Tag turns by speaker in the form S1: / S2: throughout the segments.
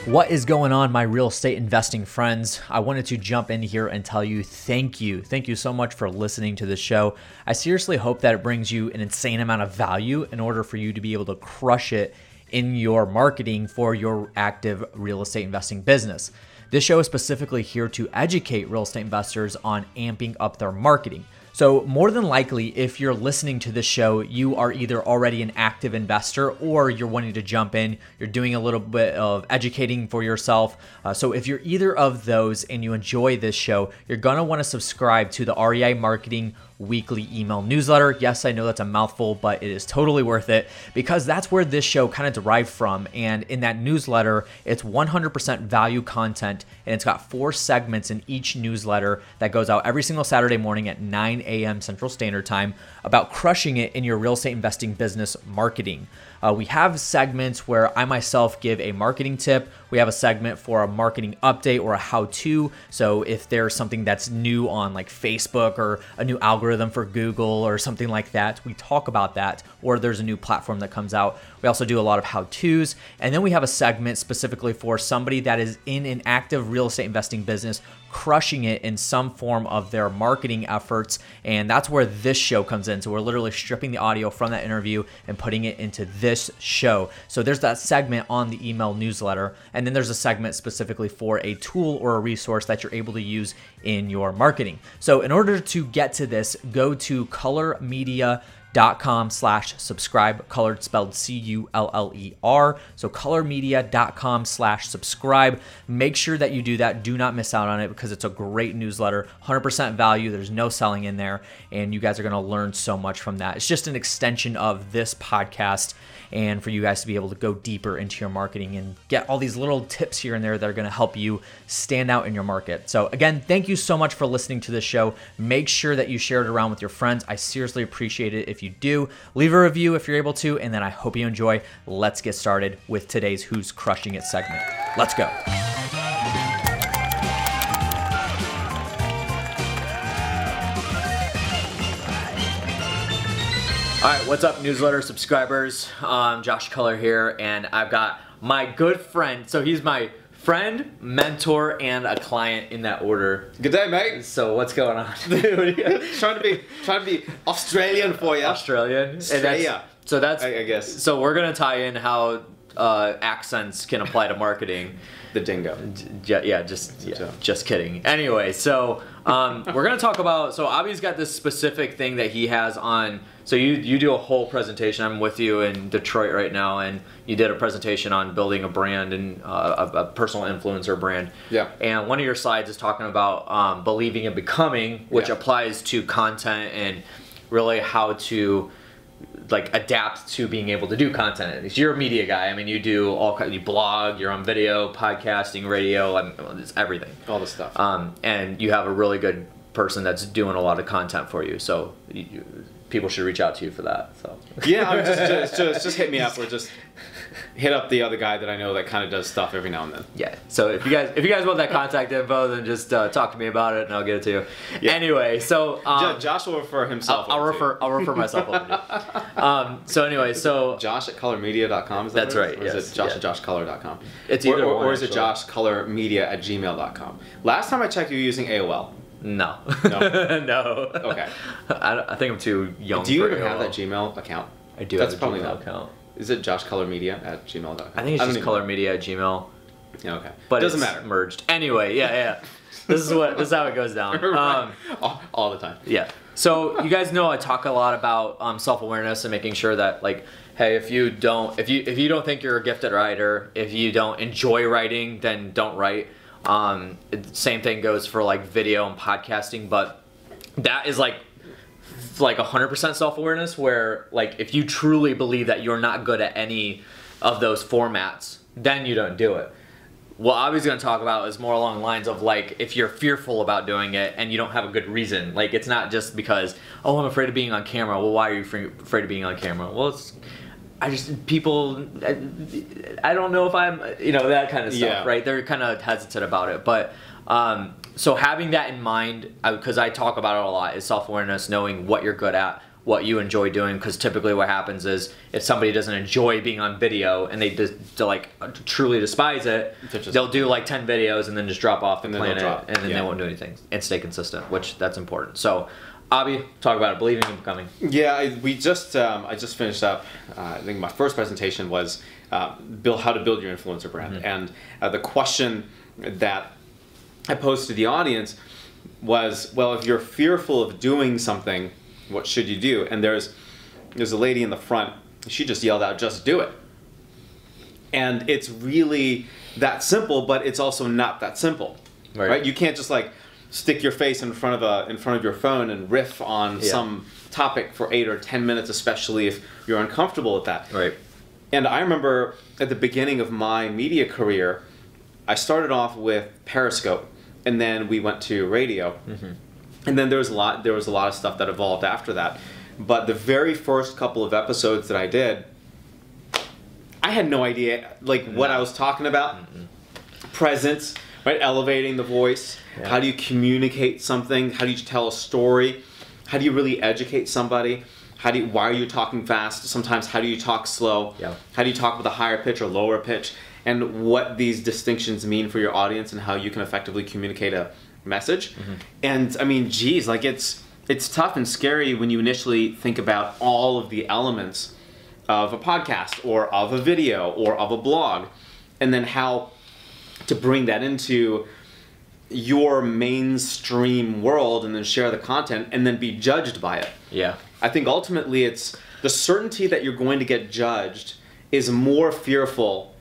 S1: What is going on, my real estate investing friends? I wanted to jump in here and tell you thank you. Thank you so much for listening to this show. I seriously hope that it brings you an insane amount of value in order for you to be able to crush it in your marketing for your active real estate investing business. This show is specifically here to educate real estate investors on amping up their marketing. So more than likely, if you're listening to this show, you are either already an active investor or you're wanting to jump in. You're doing a little bit of educating for yourself. So if you're either of those and you enjoy this show, you're going to want to subscribe to the REI Marketing weekly email newsletter. Yes, I know that's a mouthful, but it is totally worth it because that's where this show kind of derived from. And in that newsletter, it's 100% value content, and it's got 4 segments in each newsletter that goes out every single Saturday morning at 9 a.m. Central Standard Time about crushing it in your real estate investing business marketing. We have segments where I myself give a marketing tip. We have a segment for a marketing update or a how-to. So if there's something that's new on like Facebook or a new algorithm for Google or something like that, we talk about that. Or there's a new platform that comes out. We also do a lot of how-tos. And then we have a segment specifically for somebody that is in an active real estate investing business, crushing it in some form of their marketing efforts. And that's where this show comes in. So we're literally stripping the audio from that interview and putting it into this show. So there's that segment on the email newsletter. And then there's a segment specifically for a tool or a resource that you're able to use in your marketing. So in order to get to this, go to colormedia.com/subscribe, colored spelled C-U-L-L-E-R. So colormedia.com/subscribe. Make sure that you do that. Do not miss out on it because it's a great newsletter, 100% value. There's no selling in there, and you guys are going to learn so much from that. It's just an extension of this podcast, and for you guys to be able to go deeper into your marketing and get all these little tips here and there that are going to help you stand out in your market. So again, thank you so much for listening to this show. Make sure that you share it around with your friends. I seriously appreciate it if you do. Leave a review if you're able to, and then I hope you enjoy. Let's get started with today's Who's Crushing It segment. Let's go. All right, what's up, newsletter subscribers? Josh Culler here, and I've got my good friend. So he's my friend, mentor, and a client in that order.
S2: Good day, mate.
S1: So what's going on?
S2: trying to be Australian for you.
S1: Australian.
S2: Australia. I guess.
S1: So we're gonna tie in how accents can apply to marketing.
S2: The dingo.
S1: Just kidding. Anyway, so we're gonna talk about. So Abby's got this specific thing that he has on. So you do a whole presentation. I'm with you in Detroit right now, and you did a presentation on building a brand and a personal influencer brand.
S2: Yeah.
S1: And one of your slides is talking about believing and becoming, which applies to content and really how to like adapt to being able to do content. You're a media guy. I mean, you do all kinds. You blog. You're on video, podcasting, radio. It's everything.
S2: All the stuff.
S1: And you have a really good person that's doing a lot of content for you. So people should reach out to you for that. So
S2: yeah, just hit me up or just hit up the other guy that I know that kind of does stuff every now and then.
S1: Yeah. So if you guys want that contact info, then just talk to me about it and I'll get it to you. Yeah. Anyway, so
S2: Josh will refer himself.
S1: I'll refer myself over to you. So anyway, so
S2: Josh at colormedia.com. Is
S1: that's right.
S2: Or is it Josh at joshcolor.com?
S1: It's either one.
S2: Or is it joshcolormedia@gmail.com? Last time I checked, you were using AOL.
S1: No.
S2: No. Okay.
S1: I think I'm too young.
S2: Do you
S1: for
S2: even
S1: AOL.
S2: have that Gmail account?
S1: I do.
S2: That's
S1: have a
S2: probably
S1: Gmail
S2: not
S1: account.
S2: Is it joshcolormedia@gmail.com?
S1: I think it's just colormedia@gmail.
S2: Yeah, okay.
S1: But
S2: doesn't
S1: it's
S2: matter.
S1: Merged. Anyway, yeah. This is how it goes down.
S2: All the time.
S1: Yeah. So you guys know I talk a lot about self-awareness and making sure that like, hey, if you don't think you're a gifted writer, if you don't enjoy writing, then don't write. Same thing goes for like video and podcasting, but that is like 100% self-awareness where like if you truly believe that you're not good at any of those formats, then you don't do it. What I was going to talk about is more along the lines of like if you're fearful about doing it and you don't have a good reason. Like it's not just because, oh, I'm afraid of being on camera. Well, why are you afraid of being on camera? Well, I don't know if I'm, that kind of stuff, right? They're kind of hesitant about it. But so having that in mind, because I talk about it a lot, is self-awareness, knowing what you're good at, what you enjoy doing, because typically what happens is if somebody doesn't enjoy being on video and they like truly despise it, they'll do like 10 videos and then just drop off the planet, and then they won't do anything and stay consistent, which that's important. So Avi, talk about it, believing in becoming.
S2: Yeah, I just finished up. I think my first presentation was how to build your influencer brand, and the question that I posed to the audience was, well, if you're fearful of doing something, what should you do? And there's a lady in the front. She just yelled out, "Just do it!" And it's really that simple, but it's also not that simple, right? You can't just like stick your face in front of your phone and riff on some topic for 8 or 10 minutes, especially if you're uncomfortable with that.
S1: Right.
S2: And I remember at the beginning of my media career, I started off with Periscope, and then we went to radio, and then there was a lot of stuff that evolved after that. But the very first couple of episodes that I did, I had no idea what I was talking about. Presence, right? Elevating the voice. Yeah. How do you communicate something? How do you tell a story? How do you really educate somebody? Why are you talking fast? Sometimes how do you talk slow? Yeah. How do you talk with a higher pitch or lower pitch? And what these distinctions mean for your audience and how you can effectively communicate a message. And I mean, geez, like it's tough and scary when you initially think about all of the elements of a podcast or of a video or of a blog, and then how to bring that into your mainstream world and then share the content and then be judged by it. Yeah. I think ultimately it's the certainty that you're going to get judged is more fearful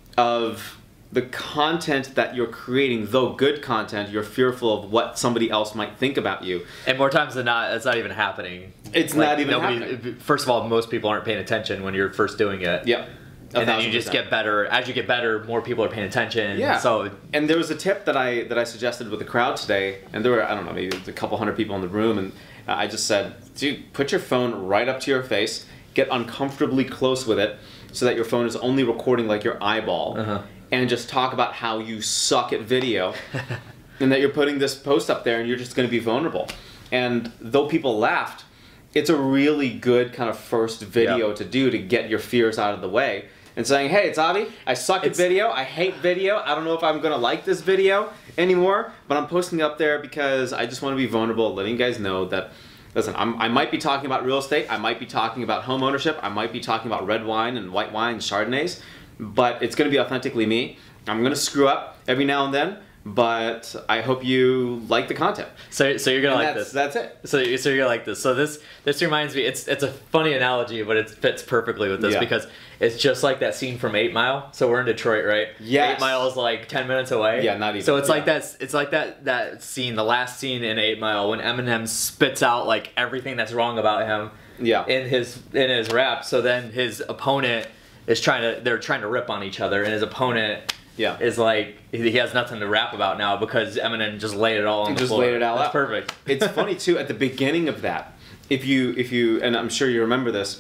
S2: of the content that you're creating. Though good content, you're fearful of what somebody else might think about you.
S1: And more times than not, it's not even happening.
S2: It's not even happening.
S1: First of all, most people aren't paying attention when you're first doing it.
S2: Yeah.
S1: And then you just get better. As you get better, more people are paying attention.
S2: Yeah.
S1: So,
S2: and there was a tip that I suggested with the crowd today, and there were, I don't know, maybe a couple hundred people in the room, and I just said, dude, put your phone right up to your face, get uncomfortably close with it, so that your phone is only recording like your eyeball, and just talk about how you suck at video, and that you're putting this post up there, and you're just going to be vulnerable. And though people laughed, it's a really good kind of first video to do to get your fears out of the way. And saying, hey, it's Avi. I suck at video. I hate video. I don't know if I'm going to like this video anymore, but I'm posting it up there because I just want to be vulnerable, letting you guys know that, listen, I might be talking about real estate. I might be talking about home ownership. I might be talking about red wine and white wine and Chardonnays, but it's going to be authentically me. I'm going to screw up every now and then, but I hope you like the content.
S1: So you're gonna like this.
S2: That's it.
S1: So you're gonna like this. So this reminds me. It's a funny analogy, but it fits perfectly with this because it's just like that scene from 8 Mile. So we're in Detroit, right?
S2: Yes.
S1: 8 Mile is like 10 minutes away.
S2: Yeah, not even.
S1: So it's like that. It's like that scene, the last scene in 8 Mile, when Eminem spits out like everything that's wrong about him. Yeah. In his rap. So then his opponent is they're trying to rip on each other, and his opponent. Yeah, is like he has nothing to rap about now because Eminem just laid it all on the floor.
S2: Just laid it all out.
S1: That's perfect.
S2: It's funny too at the beginning of that. If you and I'm sure you remember this.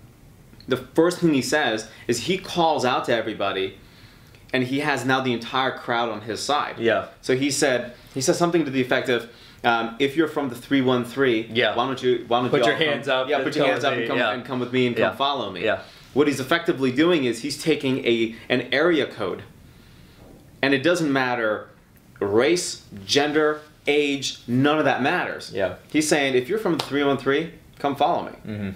S2: The first thing he says is he calls out to everybody, and he has now the entire crowd on his side. Yeah. So he says something to the effect of, if you're from the 313, why don't you
S1: put your hands up?
S2: Yeah, put your hands up and come with me and come follow me. Yeah. What he's effectively doing is he's taking an area code. And it doesn't matter race, gender, age, none of that matters. Yeah. He's saying, if you're from the 313, come follow me.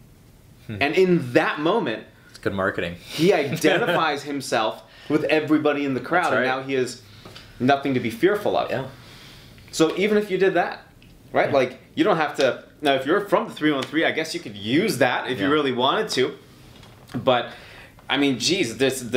S2: And in that moment,
S1: it's good marketing.
S2: He identifies himself with everybody in the crowd, and now he has nothing to be fearful of. Yeah. So even if you did that, right? Yeah. Like, you don't have to. Now, if you're from the 313, I guess you could use that if you really wanted to. But, I mean, geez,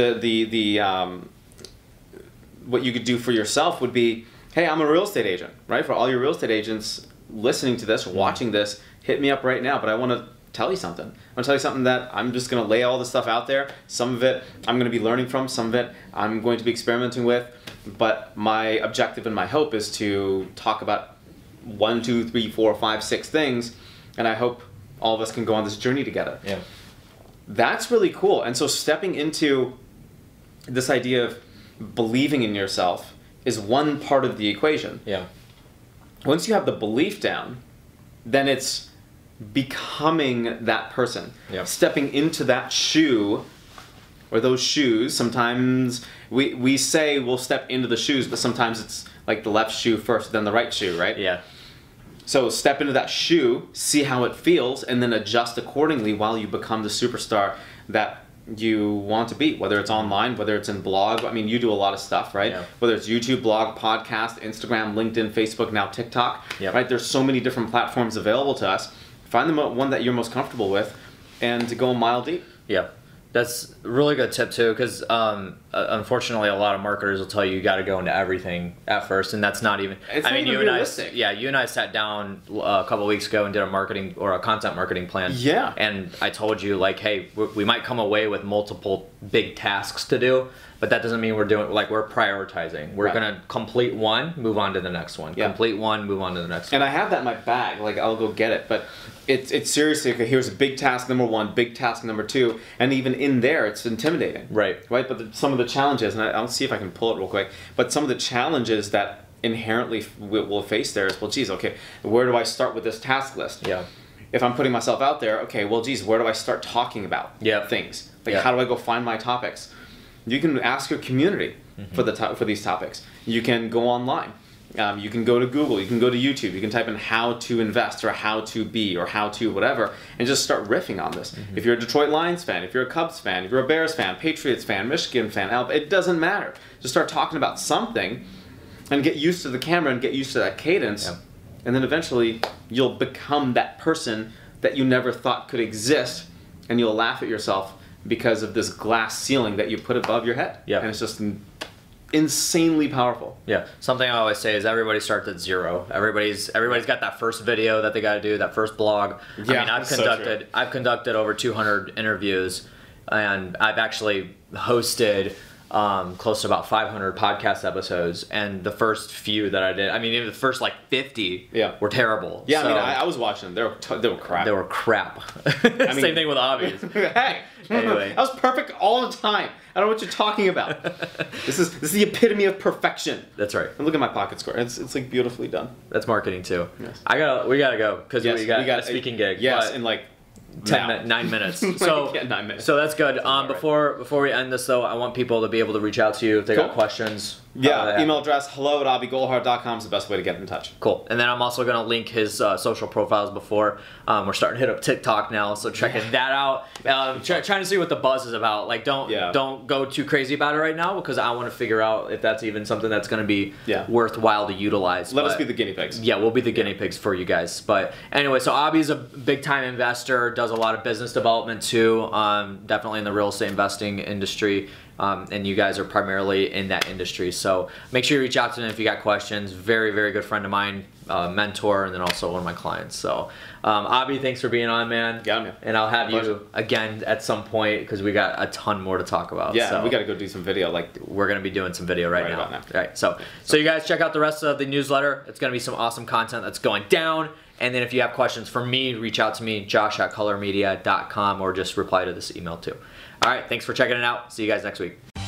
S2: what you could do for yourself would be, hey, I'm a real estate agent, right? For all your real estate agents listening to this or watching this, hit me up right now. But I want to tell you something. I want to tell you something that I'm just going to lay all this stuff out there. Some of it I'm going to be learning from. Some of it I'm going to be experimenting with. But my objective and my hope is to talk about 1, 2, 3, 4, 5, 6 things. And I hope all of us can go on this journey together. Yeah. That's really cool. And so stepping into this idea of believing in yourself is one part of the equation. Yeah. Once you have the belief down, then it's becoming that person.
S1: Yep.
S2: Stepping into that shoe or those shoes. Sometimes we say we'll step into the shoes, but sometimes it's like the left shoe first, then the right shoe, right?
S1: Yeah.
S2: So step into that shoe, see how it feels, and then adjust accordingly while you become the superstar that you want to be, whether it's online, whether it's in blog. I mean, you do a lot of stuff, right?
S1: Yeah.
S2: Whether it's YouTube, blog, podcast, Instagram, LinkedIn, Facebook, now TikTok,
S1: Yep.
S2: right? There's so many different platforms available to us. Find the one that you're most comfortable with and to go a mile deep.
S1: Yeah. That's a really good tip too, because unfortunately, a lot of marketers will tell you got to go into everything at first, and that's not even.
S2: It's not even realistic.
S1: You and I sat down a couple of weeks ago and did a marketing or a content marketing plan.
S2: Yeah.
S1: And I told you like, hey, we might come away with multiple big tasks to do, but that doesn't mean we're prioritizing. We're
S2: Right.
S1: gonna complete one, move on to the next one.
S2: Yeah.
S1: Complete one, move on to the next one.
S2: And I have that in my bag. Like, I'll go get it. But it's seriously, okay, here's a big task number 1, big task number 2. And even in there, it's intimidating.
S1: Right.
S2: Right? But some of the challenges, and I'll see if I can pull it real quick, but some of the challenges that inherently we'll face there is, well, geez, okay, where do I start with this task list?
S1: Yeah.
S2: If I'm putting myself out there, okay, well, geez, where do I start talking about
S1: Yeah.
S2: things? Like,
S1: Yeah.
S2: how do I go find my topics? You can ask your community for these topics. You can go online. You can go to Google. You can go to YouTube. You can type in how to invest or how to be or how to whatever and just start riffing on this. If you're a Detroit Lions fan, if you're a Cubs fan, if you're a Bears fan, Patriots fan, Michigan fan, it doesn't matter. Just start talking about something and get used to the camera and get used to that cadence.
S1: Yeah.
S2: And then eventually you'll become that person that you never thought could exist, and you'll laugh at yourself because of this glass ceiling that you put above your head.
S1: Yeah.
S2: And it's just insanely powerful.
S1: Yeah, something I always say is everybody starts at zero. Everybody's got that first video that they got to do, that first blog.
S2: Yeah,
S1: I mean,
S2: so
S1: I've conducted over 200 interviews, and I've actually hosted close to about 500 podcast episodes. And the first few that I did, I mean, even the first like 50 were terrible.
S2: Yeah,
S1: so,
S2: I mean, I was watching them. They were crap.
S1: They were crap.
S2: mean-
S1: Same thing with hobbies.
S2: Hey,
S1: Anyway.
S2: that was perfect all the time. I don't know what you're talking about. This is the epitome of perfection.
S1: That's right.
S2: And look at my pocket square. It's like beautifully done.
S1: That's marketing too.
S2: Yes.
S1: We gotta go because
S2: Yes,
S1: we got a speaking gig.
S2: Yes,
S1: but-
S2: in like
S1: 9 minutes. So
S2: Yeah, 9 minutes.
S1: So that's good.
S2: right.
S1: Before we end this though, I want people to be able to reach out to you if they got
S2: Cool.
S1: questions.
S2: Yeah, email address hello@abigolhar.com is the best way to get in touch.
S1: Cool. And then I'm also gonna link his social profiles before. We're starting to hit up TikTok now, so checking that out. Trying to see what the buzz is about. Like, don't go too crazy about it right now because I want to figure out if that's even something that's gonna be worthwhile to utilize.
S2: Let us be the guinea pigs.
S1: Yeah, we'll be the guinea pigs for you guys. But anyway, so Abhi's a big time investor, does a lot of business development too, definitely in the real estate investing industry. And you guys are primarily in that industry. So make sure you reach out to him if you got questions. Very, very good friend of mine, mentor, and then also one of my clients. So Abhi, thanks for being on, man.
S2: Yeah, man.
S1: And I'll have
S2: My
S1: you
S2: pleasure.
S1: again at some point because we got a ton more to talk about.
S2: Yeah,
S1: so
S2: we got to go do some video. Like,
S1: we're going to be doing some video right now.
S2: about now.
S1: Right. So you guys check out the rest of the newsletter. It's going to be some awesome content that's going down. And then if you have questions for me, reach out to me, josh@colormedia.com, or just reply to this email too. All right. Thanks for checking it out. See you guys next week.